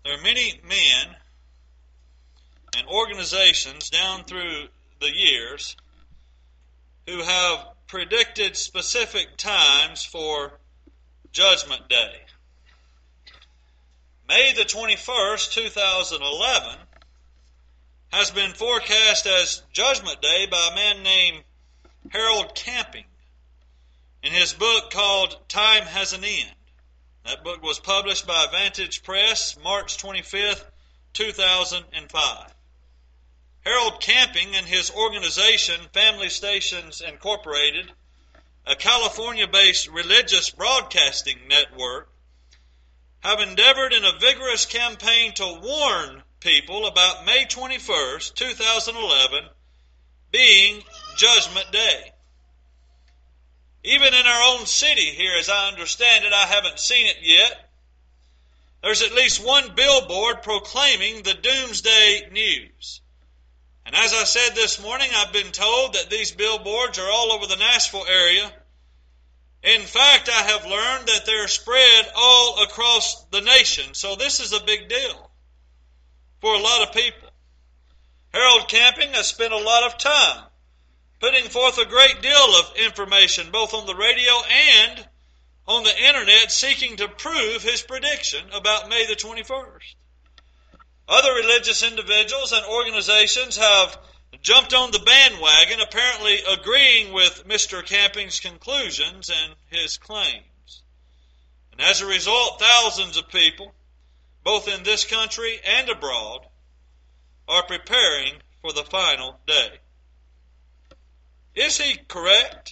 There are many men and organizations down through the years who have predicted specific times for Judgment Day. May the 21st, 2011 has been forecast as Judgment Day by a man named Harold Camping in his book called Time Has an End. That book was published by Vantage Press March 25th, 2005. Harold Camping and his organization, Family Stations Incorporated, a California-based religious broadcasting network, have endeavored in a vigorous campaign to warn people about May 21st, 2011 being Judgment Day. Even in our own city here, as I understand it, I haven't seen it yet, there's at least one billboard proclaiming the doomsday news. And as I said this morning, I've been told that these billboards are all over the Nashville area. In fact, I have learned that they're spread all across the nation. So this is a big deal for a lot of people. Harold Camping has spent a lot of time putting forth a great deal of information, both on the radio and on the internet, seeking to prove his prediction about May the 21st. Other religious individuals and organizations have jumped on the bandwagon, apparently agreeing with Mr. Camping's conclusions and his claims. And as a result, thousands of people, both in this country and abroad, are preparing for the final day. Is he correct?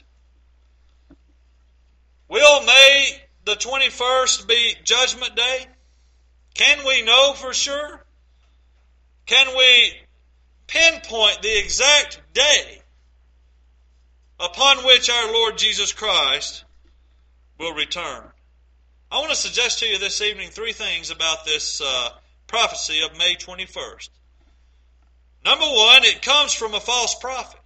Will May the 21st be Judgment Day? Can we know for sure? Can we pinpoint the exact day upon which our Lord Jesus Christ will return? I want to suggest to you this evening three things about this prophecy of May 21st. Number one, it comes from a false prophet.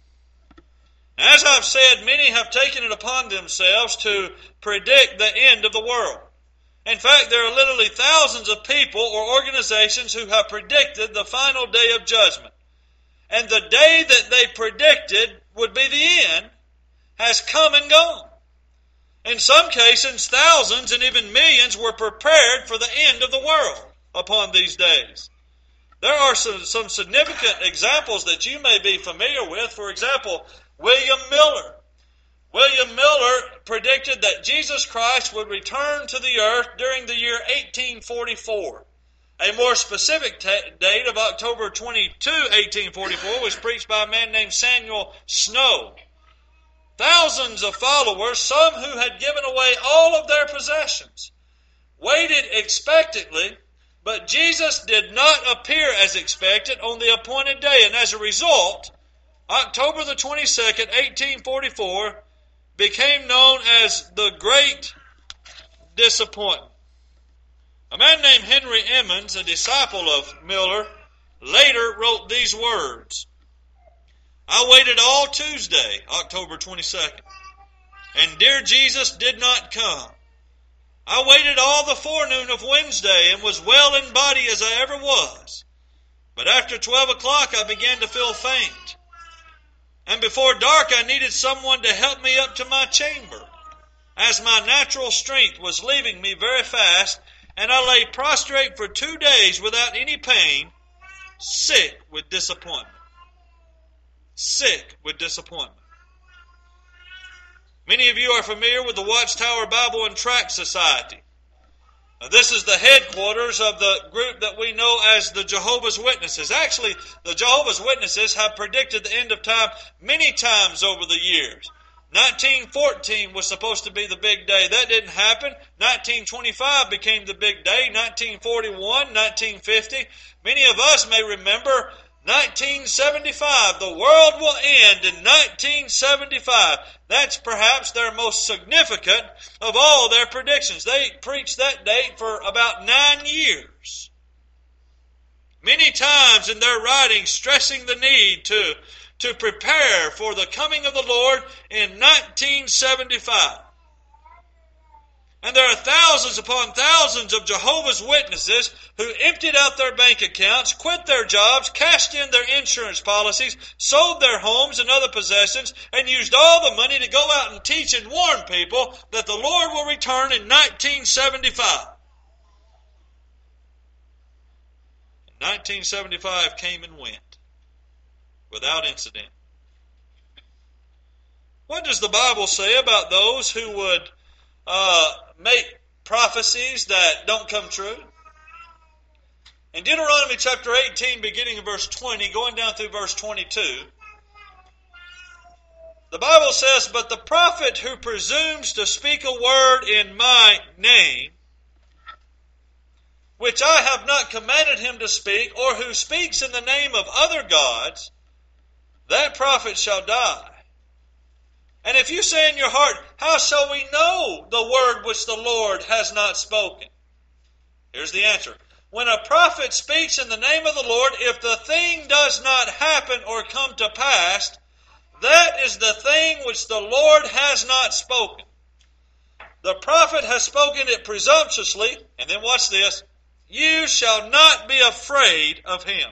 As I've said, many have taken it upon themselves to predict the end of the world. In fact, there are literally thousands of people or organizations who have predicted the final day of judgment. And the day that they predicted would be the end has come and gone. In some cases, thousands and even millions were prepared for the end of the world upon these days. There are some significant examples that you may be familiar with. For example, William Miller. William Miller predicted that Jesus Christ would return to the earth during the year 1844. A more specific date of October 22, 1844 was preached by a man named Samuel Snow. Thousands of followers, some who had given away all of their possessions, waited expectantly, but Jesus did not appear as expected on the appointed day. And as a result, October the 22nd, 1844, became known as the Great Disappointment. A man named Henry Emmons, a disciple of Miller, later wrote these words: I waited all Tuesday, October 22nd, and dear Jesus did not come. I waited all the forenoon of Wednesday and was well in body as I ever was. But after 12 o'clock I began to feel faint. And before dark I needed someone to help me up to my chamber, as my natural strength was leaving me very fast, and I lay prostrate for 2 days without any pain, sick with disappointment. Sick with disappointment. Many of you are familiar with the Watchtower Bible and Tract Society. Now, this is the headquarters of the group that we know as the Jehovah's Witnesses. Actually, the Jehovah's Witnesses have predicted the end of time many times over the years. 1914 was supposed to be the big day. That didn't happen. 1925 became the big day. 1941, 1950. Many of us may remember 1975. The world will end in 1975. That's perhaps their most significant of all their predictions. They preached that date for about 9 years. Many times in their writings stressing the need to prepare for the coming of the Lord in 1975. And there are thousands upon thousands of Jehovah's Witnesses who emptied out their bank accounts, quit their jobs, cashed in their insurance policies, sold their homes and other possessions, and used all the money to go out and teach and warn people that the Lord will return in 1975. 1975 came and went without incident. What does the Bible say about those who would make prophecies that don't come true? In Deuteronomy chapter 18, beginning in verse 20, going down through verse 22, the Bible says, "But the prophet who presumes to speak a word in my name, which I have not commanded him to speak, or who speaks in the name of other gods, that prophet shall die. And if you say in your heart, how shall we know the word which the Lord has not spoken?" Here's the answer. When a prophet speaks in the name of the Lord, if the thing does not happen or come to pass, that is the thing which the Lord has not spoken. The prophet has spoken it presumptuously, and then watch this, you shall not be afraid of him.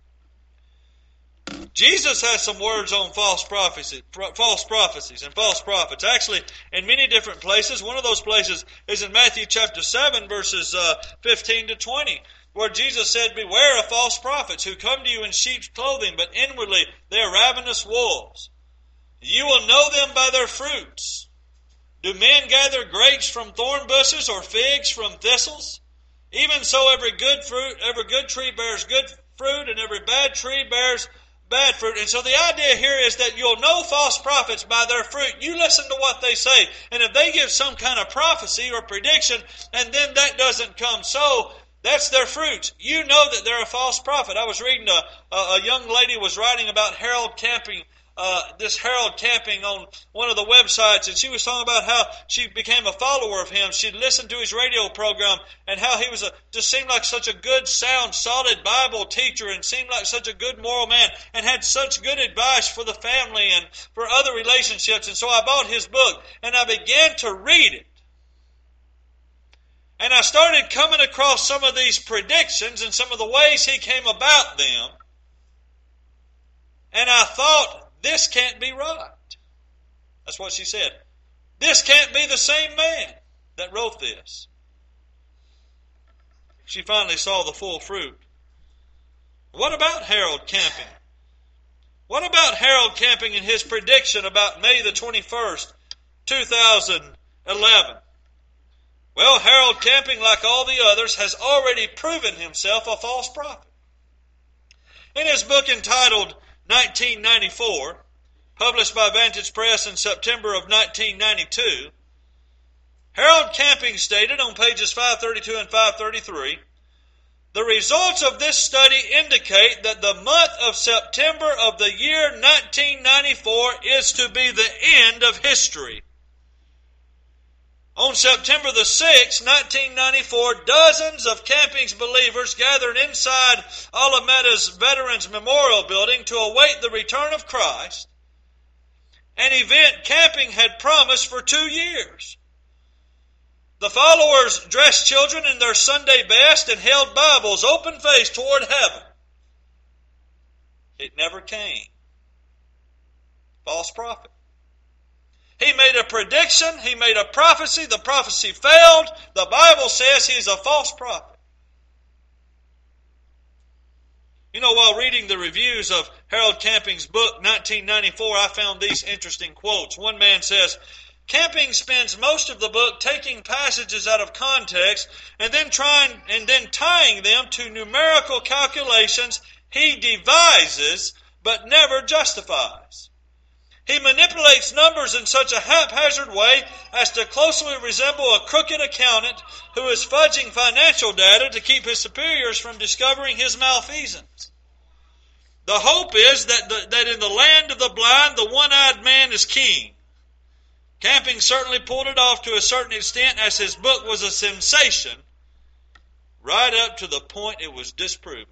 Jesus has some words on false prophecies and false prophets. Actually, in many different places. One of those places is in Matthew chapter 7, verses 15 to 20, where Jesus said, "Beware of false prophets who come to you in sheep's clothing, but inwardly they are ravenous wolves. You will know them by their fruits. Do men gather grapes from thorn bushes or figs from thistles? Even so, every good tree bears good fruit, and every bad tree bears bad fruit." And so the idea here is that you'll know false prophets by their fruit. You listen to what they say. And if they give some kind of prophecy or prediction, and then that doesn't come so, that's their fruit. You know that they're a false prophet. I was reading a young lady was writing about Harold Camping, this Harold Camping on one of the websites, and she was talking about how she became a follower of him. She'd listened to his radio program and how he was just seemed like such a good, sound, solid Bible teacher, and seemed like such a good moral man, and had such good advice for the family and for other relationships. And so I bought his book and I began to read it. And I started coming across some of these predictions and some of the ways he came about them. And I thought, this can't be right. That's what she said. This can't be the same man that wrote this. She finally saw the full fruit. What about Harold Camping? What about Harold Camping and his prediction about May the 21st, 2011? Well, Harold Camping, like all the others, has already proven himself a false prophet. In his book entitled 1994, published by Vantage Press in September of 1992, Harold Camping stated on pages 532 and 533, "The results of this study indicate that the month of September of the year 1994 is to be the end of history. On September the 6th, 1994, dozens of Camping's believers gathered inside Alameda's Veterans Memorial Building to await the return of Christ, an event Camping had promised for 2 years. The followers dressed children in their Sunday best and held Bibles open-faced toward heaven. It never came. False prophet. He made a prediction. He made a prophecy. The prophecy failed. The Bible says he's a false prophet. You know, while reading the reviews of Harold Camping's book, 1994, I found these interesting quotes. One man says, "Camping spends most of the book taking passages out of context and then tying them to numerical calculations he devises but never justifies. He manipulates numbers in such a haphazard way as to closely resemble a crooked accountant who is fudging financial data to keep his superiors from discovering his malfeasance. The hope is that in the land of the blind, the one-eyed man is king. Camping certainly pulled it off to a certain extent, as his book was a sensation right up to the point it was disproven."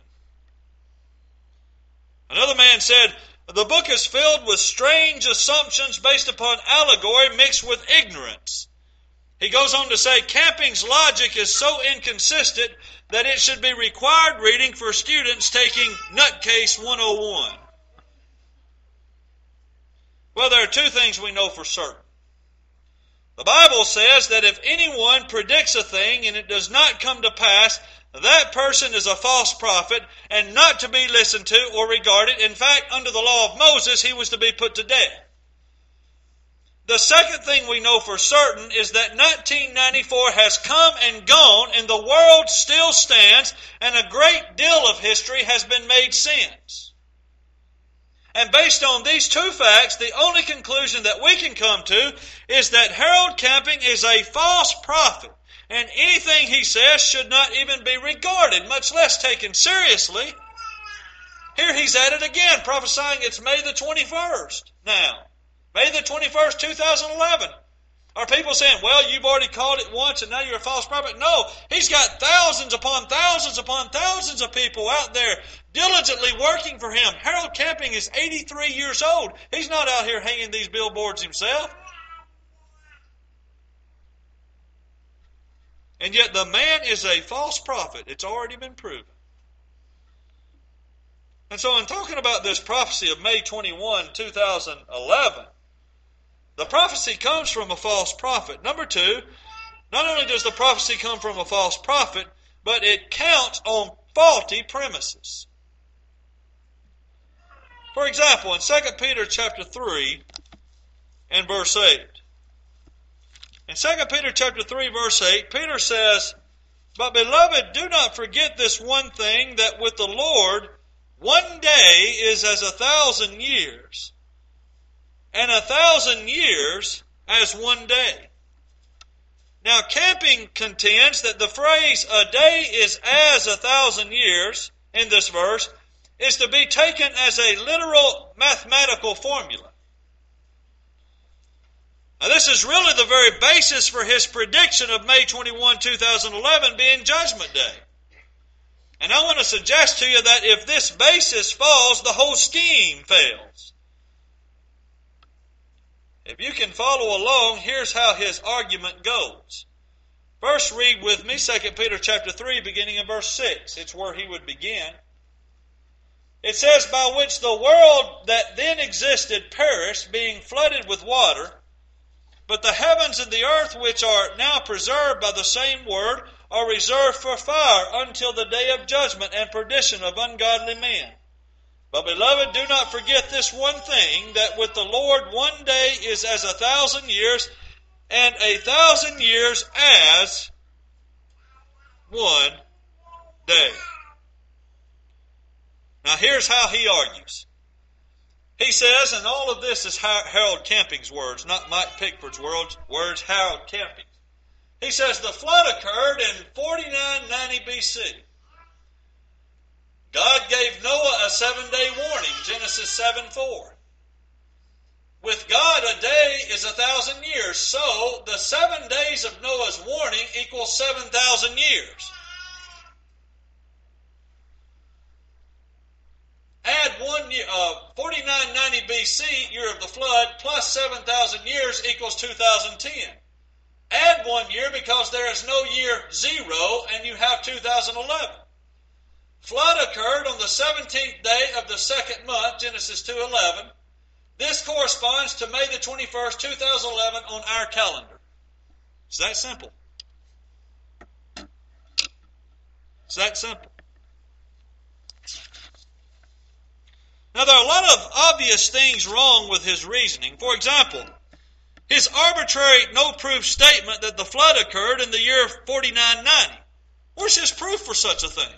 Another man said, "The book is filled with strange assumptions based upon allegory mixed with ignorance. He goes on to say, camping's logic is so inconsistent that it should be required reading for students taking Nutcase 101. Well, there are two things we know for certain. The Bible says that if anyone predicts a thing and it does not come to pass, that person is a false prophet and not to be listened to or regarded. In fact, under the law of Moses, he was to be put to death. The second thing we know for certain is that 1994 has come and gone and the world still stands and a great deal of history has been made since. And based on these two facts, the only conclusion that we can come to is that Harold Camping is a false prophet, and anything he says should not even be regarded, much less taken seriously. Here he's at it again, prophesying it's May the 21st now. May the 21st, 2011. Are people saying, well, you've already called it once and now you're a false prophet? No, he's got thousands upon thousands upon thousands of people out there diligently working for him. Harold Camping is 83 years old. He's not out here hanging these billboards himself. And yet the man is a false prophet. It's already been proven. And so in talking about this prophecy of May 21, 2011, the prophecy comes from a false prophet. Number two, not only does the prophecy come from a false prophet, but it counts on faulty premises. For example, in 2 Peter chapter 3 and verse 8. In 2 Peter chapter 3 verse 8, Peter says, "But beloved, do not forget this one thing, that with the Lord 1 day is as 1,000 years, and 1,000 years as 1 day." Now, Camping contends that the phrase, "a day is as 1,000 years," in this verse, is to be taken as a literal mathematical formula. Now, this is really the very basis for his prediction of May 21, 2011 being Judgment Day. And I want to suggest to you that if this basis falls, the whole scheme fails. If you can follow along, here's how his argument goes. First, read with me 2 Peter chapter 3, beginning in verse 6. It's where he would begin. It says, "By which the world that then existed perished, being flooded with water. But the heavens and the earth, which are now preserved by the same word, are reserved for fire until the day of judgment and perdition of ungodly men. But, beloved, do not forget this one thing, that with the Lord 1 day is as 1,000 years, and 1,000 years as 1 day." Now here's how he argues. He says, and all of this is Harold Camping's words, not Mike Pickford's words, Harold Camping. He says the flood occurred in 4990 BC. God gave Noah a 7-day warning, Genesis 7:4. With God, a day is 1,000 years, so the 7 days of Noah's warning equals 7,000 years. Add 4990 BC, year of the flood, plus 7,000 years equals 2010. Add 1 year because there is no year 0, and you have 2011. Flood occurred on the 17th day of the second month, Genesis 2:11. This corresponds to May the 21st, 2011 on our calendar. It's that simple. It's that simple. Now, there are a lot of obvious things wrong with his reasoning. For example, his arbitrary, no-proof statement that the flood occurred in the year 4990. Where's his proof for such a thing?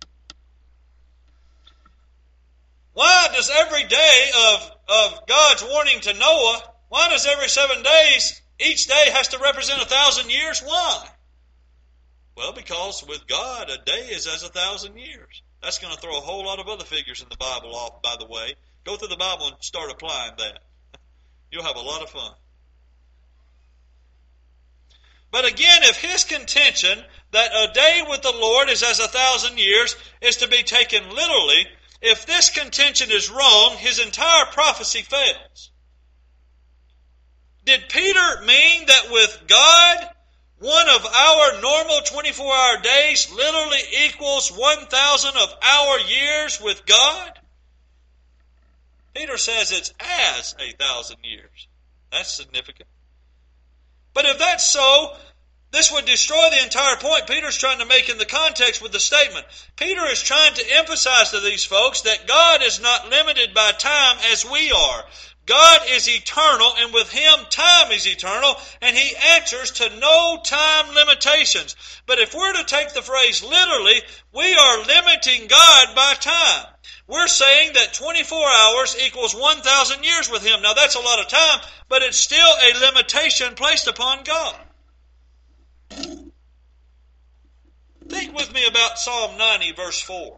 Why does every day of God's warning to Noah, why does every 7 days, each day has to represent 1,000 years? Why? Well, because with God, a day is as 1,000 years. That's going to throw a whole lot of other figures in the Bible off, by the way. Go through the Bible and start applying that. You'll have a lot of fun. But again, if his contention that a day with the Lord is as 1,000 years is to be taken literally, if this contention is wrong, his entire prophecy fails. Did Peter mean that with God, one of our normal 24-hour days literally equals 1,000 of our years with God? Peter says it's as 1,000 years. That's significant. But if that's so, this would destroy the entire point Peter's trying to make in the context with the statement. Peter is trying to emphasize to these folks that God is not limited by time as we are. God is eternal, and with Him time is eternal, and He answers to no time limitations. But if we're to take the phrase literally, we are limiting God by time. We're saying that 24 hours equals 1,000 years with Him. Now that's a lot of time, but it's still a limitation placed upon God. Think with me about Psalm 90, verse 4.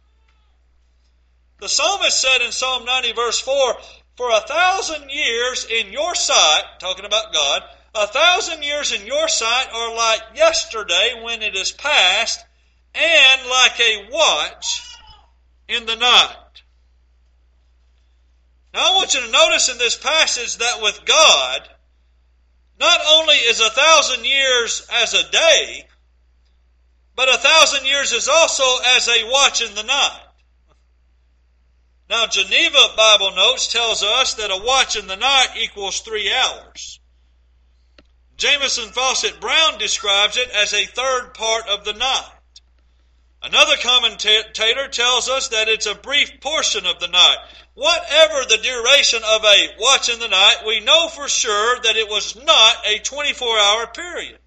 The psalmist said in Psalm 90, verse 4, "For 1,000 years in your sight," talking about God, "1,000 years in your sight are like yesterday when it is past, and like a watch in the night." Now I want you to notice in this passage that with God, not only is 1,000 years as a day, but 1,000 years is also as a watch in the night. Now, Geneva Bible Notes tells us that a watch in the night equals 3 hours. Jamieson Fawcett Brown describes it as a third part of the night. Another commentator tells us that it's a brief portion of the night. Whatever the duration of a watch in the night, we know for sure that it was not a 24-hour period.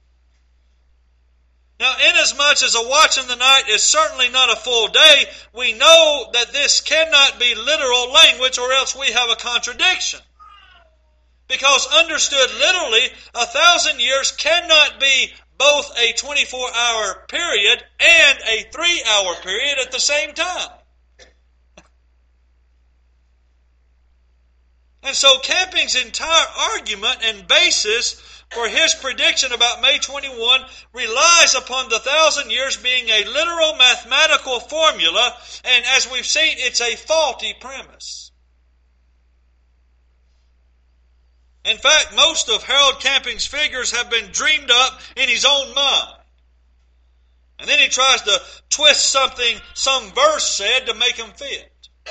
Now, inasmuch as a watch in the night is certainly not a full day, we know that this cannot be literal language, or else we have a contradiction. Because understood literally, 1,000 years cannot be both a 24-hour period and a 3-hour period at the same time. And so Camping's entire argument and basis for his prediction about May 21 relies upon the 1,000 years being a literal mathematical formula, and as we've seen, it's a faulty premise. In fact, most of Harold Camping's figures have been dreamed up in his own mind. And then he tries to twist something some verse said to make them fit.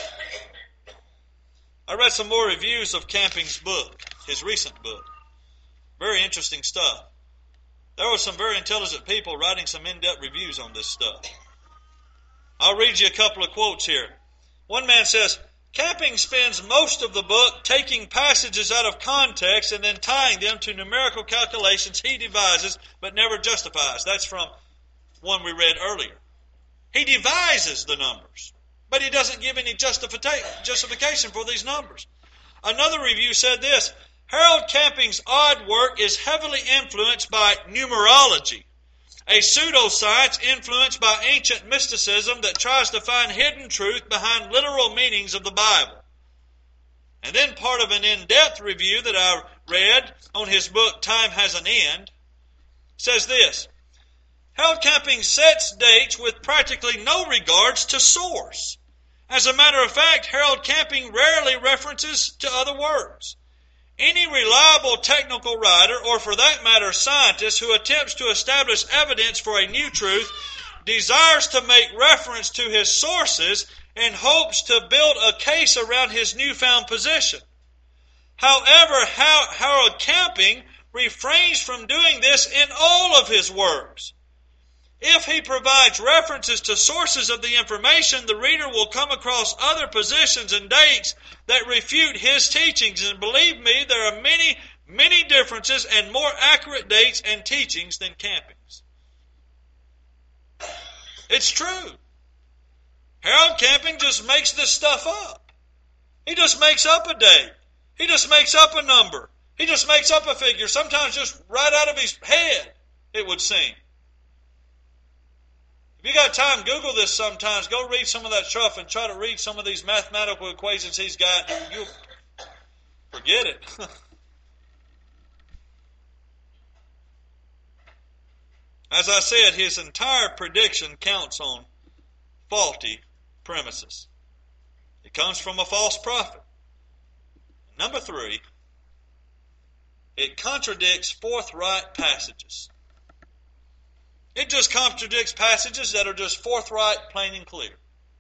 I read some more reviews of Camping's book, his recent book. Very interesting stuff. There were some very intelligent people writing some in-depth reviews on this stuff. I'll read you a couple of quotes here. One man says, "Camping spends most of the book taking passages out of context and then tying them to numerical calculations he devises but never justifies." That's from one we read earlier. He devises the numbers, but he doesn't give any justification for these numbers. Another review said this, "Harold Camping's odd work is heavily influenced by numerology, a pseudoscience influenced by ancient mysticism that tries to find hidden truth behind literal meanings of the Bible." And then part of an in-depth review that I read on his book, Time Has an End, says this, "Harold Camping sets dates with practically no regards to source. As a matter of fact, Harold Camping rarely references to other words. Any reliable technical writer, or for that matter scientist, who attempts to establish evidence for a new truth desires to make reference to his sources and hopes to build a case around his newfound position. However, Harold Camping refrains from doing this in all of his works. If he provides references to sources of the information, the reader will come across other positions and dates that refute his teachings. And believe me, there are many, many differences and more accurate dates and teachings than Camping's." It's true. Harold Camping just makes this stuff up. He just makes up a date. He just makes up a number. He just makes up a figure, sometimes just right out of his head, it would seem. If you got time, Google this sometimes. Go read some of that stuff and try to read some of these mathematical equations he's got. You'll forget it. As I said, his entire prediction counts on faulty premises. It comes from a false prophet. Number 3, it contradicts forthright passages. It just contradicts passages that are just forthright, plain and clear.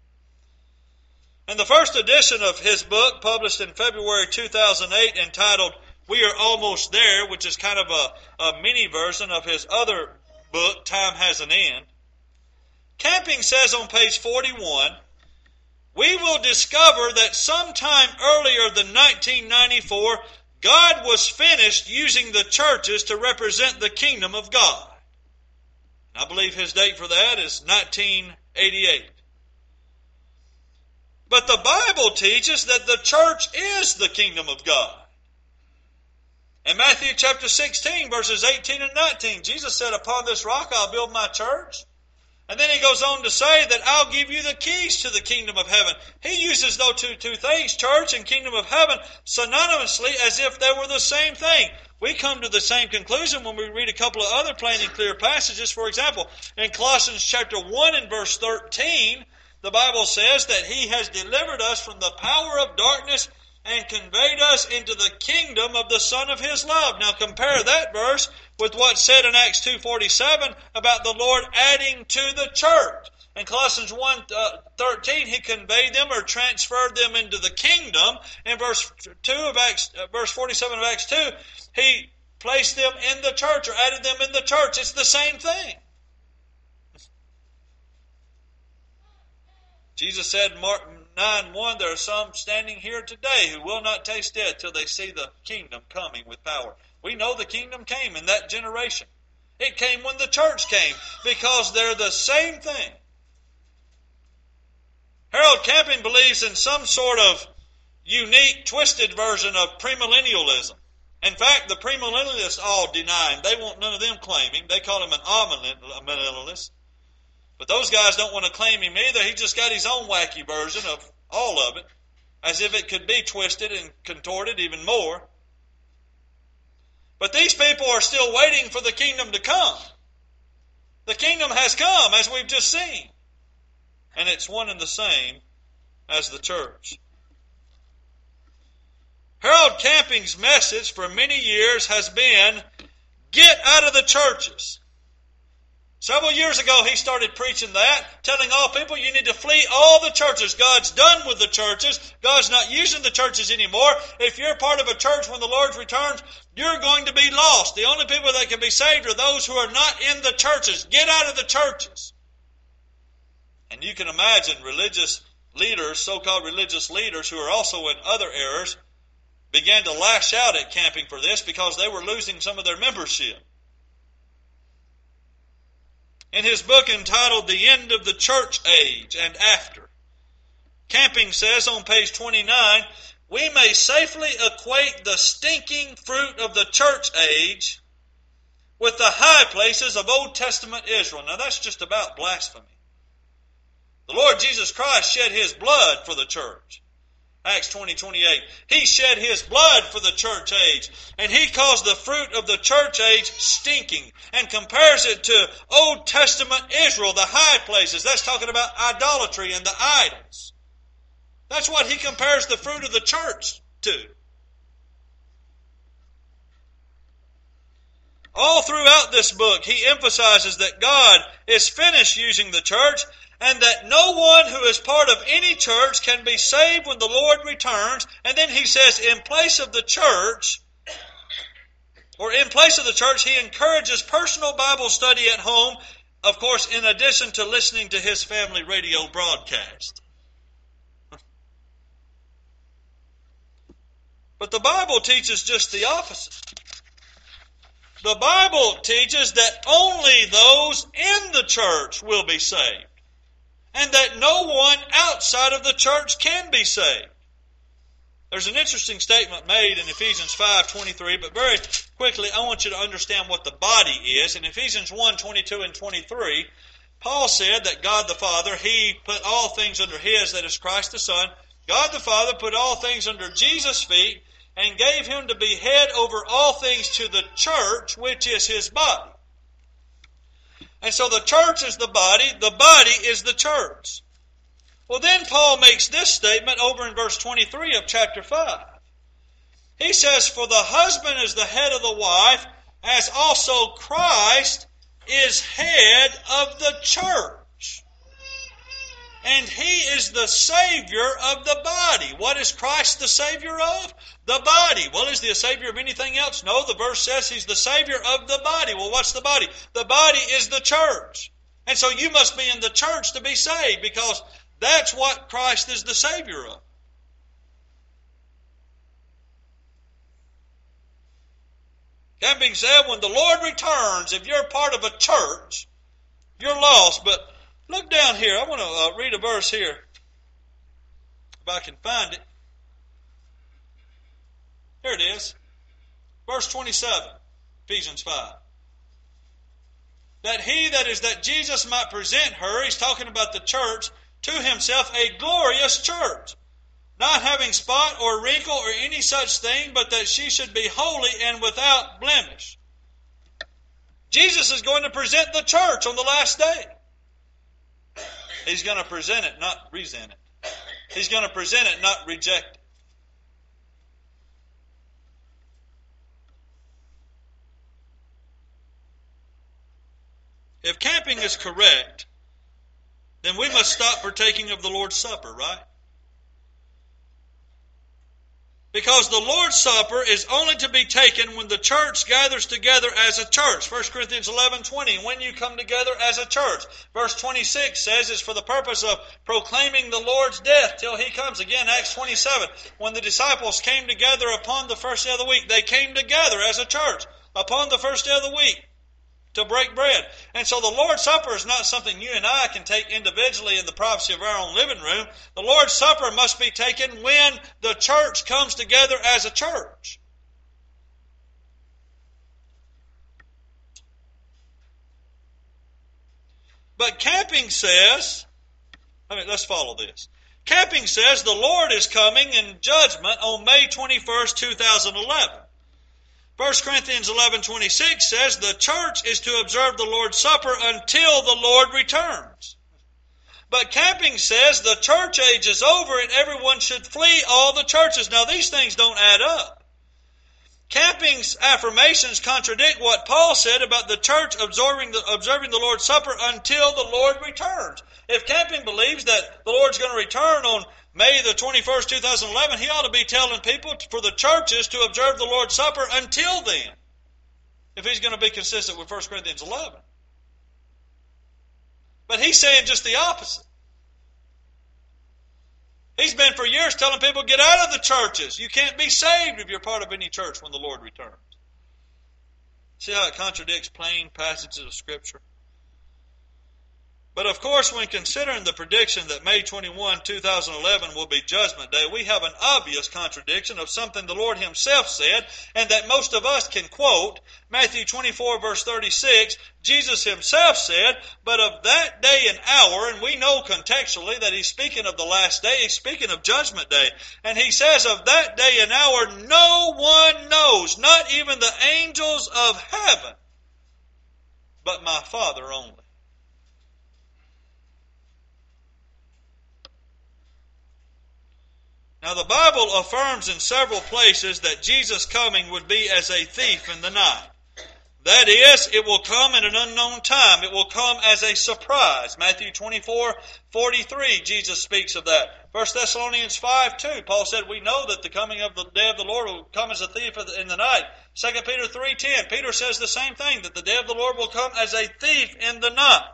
In the first edition of his book, published in February 2008, entitled We Are Almost There, which is kind of a mini version of his other book, Time Has an End, Camping says on page 41, we will discover that sometime earlier than 1994, God was finished using the churches to represent the kingdom of God. I believe his date for that is 1988. But the Bible teaches that the church is the kingdom of God. In Matthew chapter 16, verses 18 and 19, Jesus said, upon this rock I'll build my church. And then he goes on to say that I'll give you the keys to the kingdom of heaven. He uses those two things, church and kingdom of heaven, synonymously as if they were the same thing. We come to the same conclusion when we read a couple of other plain and clear passages. For example, in Colossians chapter 1 and verse 13, the Bible says that he has delivered us from the power of darkness and conveyed us into the kingdom of the Son of his love. Now compare that verse with what's said in Acts 2:47 about the Lord adding to the church. In Colossians 1:13, he conveyed them or transferred them into the kingdom. In verse 47 of Acts 2, he placed them in the church or added them in the church. It's the same thing. Jesus said in Mark 9:1, there are some standing here today who will not taste death till they see the kingdom coming with power. We know the kingdom came in that generation. It came when the church came because they're the same thing. Harold Camping believes in some sort of unique, twisted version of premillennialism. In fact, the premillennialists all deny him. They want none of them claiming. They call him an amillennialist. But those guys don't want to claim him either. He just got his own wacky version of all of it, as if it could be twisted and contorted even more. But these people are still waiting for the kingdom to come. The kingdom has come, as we've just seen. And it's one and the same as the church. Harold Camping's message for many years has been, get out of the churches. Several years ago, he started preaching that, telling all people you need to flee all the churches. God's done with the churches. God's not using the churches anymore. If you're part of a church when the Lord returns, you're going to be lost. The only people that can be saved are those who are not in the churches. Get out of the churches. And you can imagine religious leaders, so-called religious leaders who are also in other errors, began to lash out at Camping for this because they were losing some of their membership. In his book entitled The End of the Church Age and After, Camping says on page 29, we may safely equate the stinking fruit of the church age with the high places of Old Testament Israel. Now that's just about blasphemy. The Lord Jesus Christ shed his blood for the church. Acts 20:28. He shed his blood for the church age. And he calls the fruit of the church age stinking and compares it to Old Testament Israel, the high places. That's talking about idolatry and the idols. That's what he compares the fruit of the church to. All throughout this book, he emphasizes that God is finished using the church and that no one who is part of any church can be saved when the Lord returns. And then he says, in place of the church, he encourages personal Bible study at home, of course, in addition to listening to his family radio broadcast. But the Bible teaches just the opposite. The Bible teaches that only those in the church will be saved, and that no one outside of the church can be saved. There's an interesting statement made in Ephesians 5:23, but very quickly I want you to understand what the body is. In Ephesians 1:22 and 23, Paul said that God the Father, he put all things under his, that is Christ the Son. God the Father put all things under Jesus' feet and gave him to be head over all things to the church, which is his body. And so the church is the body is the church. Well, then Paul makes this statement over in verse 23 of chapter 5. He says, for the husband is the head of the wife, as also Christ is head of the church. And He is the Savior of the body. What is Christ the Savior of? The body. Well, is He a Savior of anything else? No, the verse says He's the Savior of the body. Well, what's the body? The body is the church. And so you must be in the church to be saved, because that's what Christ is the Savior of. That being said, when the Lord returns, if you're part of a church, you're lost. But look down here. I want to read a verse here, if I can find it. Here it is. Verse 27, Ephesians 5. That Jesus might present her, he's talking about the church, to Himself a glorious church, not having spot or wrinkle or any such thing, but that she should be holy and without blemish. Jesus is going to present the church on the last day. He's going to present it, not resent it. He's going to present it, not reject it. If camping is correct, then we must stop partaking of the Lord's Supper, right? Because the Lord's Supper is only to be taken when the church gathers together as a church. 1 Corinthians 11:20, when you come together as a church. Verse 26 says it's for the purpose of proclaiming the Lord's death till He comes. Again, Acts 27, when the disciples came together upon the first day of the week, they came together as a church upon the first day of the week to break bread. And so the Lord's Supper is not something you and I can take individually in the privacy of our own living room. The Lord's Supper must be taken when the church comes together as a church. But camping says, let's follow this. Camping says the Lord is coming in judgment on May 21st, 2011. 1 Corinthians 11:26 says the church is to observe the Lord's Supper until the Lord returns. But camping says the church age is over and everyone should flee all the churches. Now these things don't add up. Camping's affirmations contradict what Paul said about the church observing the Lord's Supper until the Lord returns. If camping believes that the Lord's going to return on May the 21st, 2011, he ought to be telling people for the churches to observe the Lord's Supper until then, if he's going to be consistent with 1 Corinthians 11. But he's saying just the opposite. He's been for years telling people, get out of the churches. You can't be saved if you're part of any church when the Lord returns. See how it contradicts plain passages of Scripture? But of course, when considering the prediction that May 21, 2011 will be Judgment Day, we have an obvious contradiction of something the Lord Himself said, and that most of us can quote. Matthew 24, verse 36, Jesus Himself said, but of that day and hour, and we know contextually that He's speaking of the last day, He's speaking of Judgment Day. And He says of that day and hour, no one knows, not even the angels of heaven, but my Father only. Now the Bible affirms in several places that Jesus' coming would be as a thief in the night. That is, it will come at an unknown time. It will come as a surprise. Matthew 24:43, Jesus speaks of that. 1 Thessalonians 5:2, Paul said, we know that the coming of the day of the Lord will come as a thief in the night. 2 Peter 3:10, Peter says the same thing, that the day of the Lord will come as a thief in the night.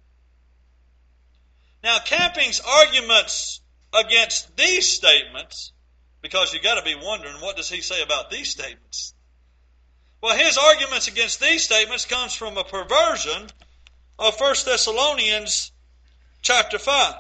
Now, Camping's arguments against these statements, because you've got to be wondering, what does he say about these statements? Well, his arguments against these statements comes from a perversion of 1 Thessalonians chapter 5.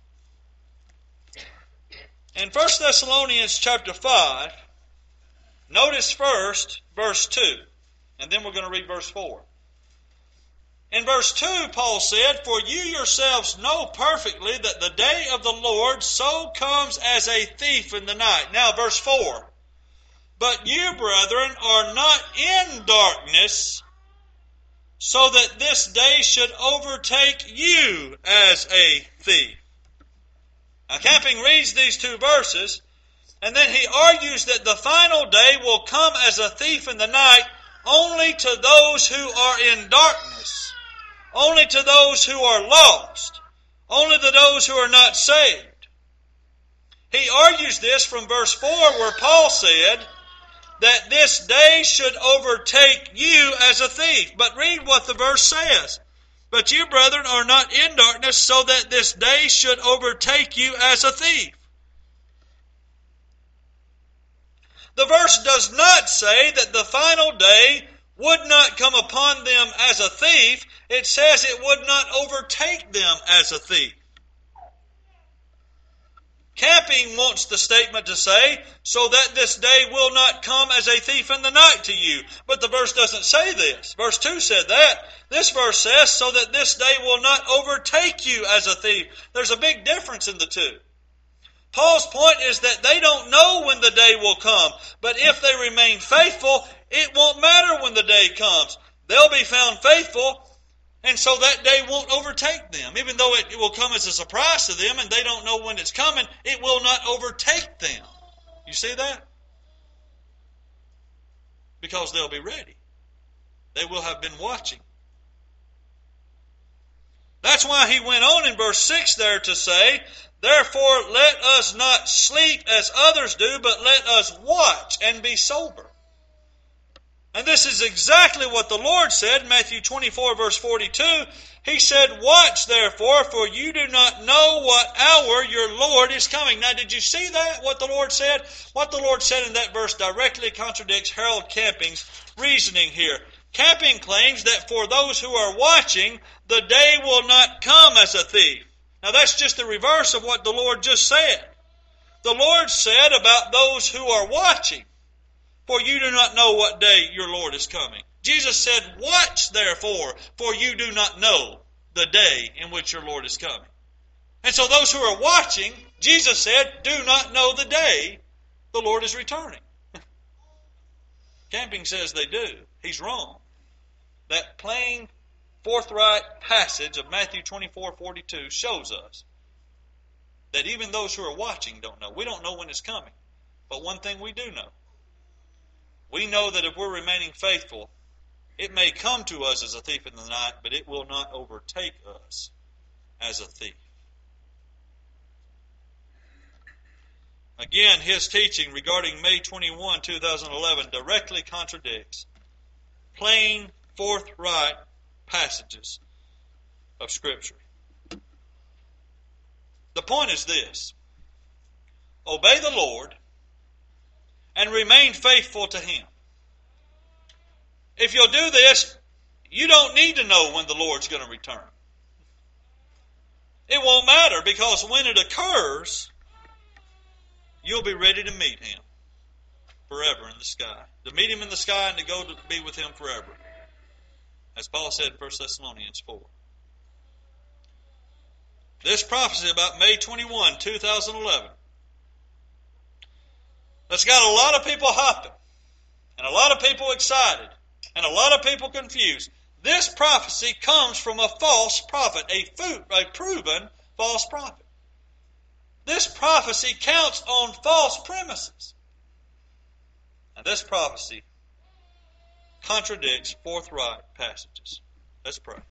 In 1 Thessalonians chapter 5, notice first verse 2, and then we're going to read verse 4. In verse 2, Paul said, for you yourselves know perfectly that the day of the Lord so comes as a thief in the night. Now, verse 4. But you, brethren, are not in darkness, so that this day should overtake you as a thief. Now, Camping reads these two verses, and then he argues that the final day will come as a thief in the night only to those who are in darkness. only to those who are lost, only to those who are not saved. He argues this from verse 4 where Paul said that this day should overtake you as a thief. But read what the verse says. But you, brethren, are not in darkness, so that this day should overtake you as a thief. The verse does not say that the final day would not come upon them as a thief. It says it would not overtake them as a thief. Camping wants the statement to say, so that this day will not come as a thief in the night to you. But the verse doesn't say this. Verse 2 said that. This verse says, so that this day will not overtake you as a thief. There's a big difference in the two. Paul's point is that they don't know when the day will come. But if they remain faithful, it won't matter when the day comes. They'll be found faithful. And so that day won't overtake them. Even though it will come as a surprise to them and they don't know when it's coming, it will not overtake them. You see that? Because they'll be ready. They will have been watching. That's why he went on in verse 6 there to say, therefore let us not sleep as others do, but let us watch and be sober. And this is exactly what the Lord said in Matthew 24, verse 42. He said, watch therefore, for you do not know what hour your Lord is coming. Now, did you see that, what the Lord said? What the Lord said in that verse directly contradicts Harold Camping's reasoning here. Camping claims that for those who are watching, the day will not come as a thief. Now, that's just the reverse of what the Lord just said. The Lord said about those who are watching, for you do not know what day your Lord is coming. Jesus said, watch therefore, for you do not know the day in which your Lord is coming. And so those who are watching, Jesus said, do not know the day the Lord is returning. Camping says they do. He's wrong. That plain, forthright passage of Matthew 24:42 shows us that even those who are watching don't know. We don't know when it's coming. But one thing we do know. We know that if we're remaining faithful, it may come to us as a thief in the night, but it will not overtake us as a thief. Again, his teaching regarding May 21, 2011 directly contradicts plain, forthright passages of Scripture. The point is this: obey the Lord and remain faithful to Him. If you'll do this, you don't need to know when the Lord's going to return. It won't matter, because when it occurs, you'll be ready to meet Him forever in the sky. To meet Him in the sky and to go to be with Him forever. As Paul said in 1 Thessalonians 4. This prophecy about May 21, 2011, that's got a lot of people hopping, and a lot of people excited, and a lot of people confused. This prophecy comes from a false prophet, a proven false prophet. This prophecy counts on false premises. And this prophecy contradicts forthright passages. Let's pray.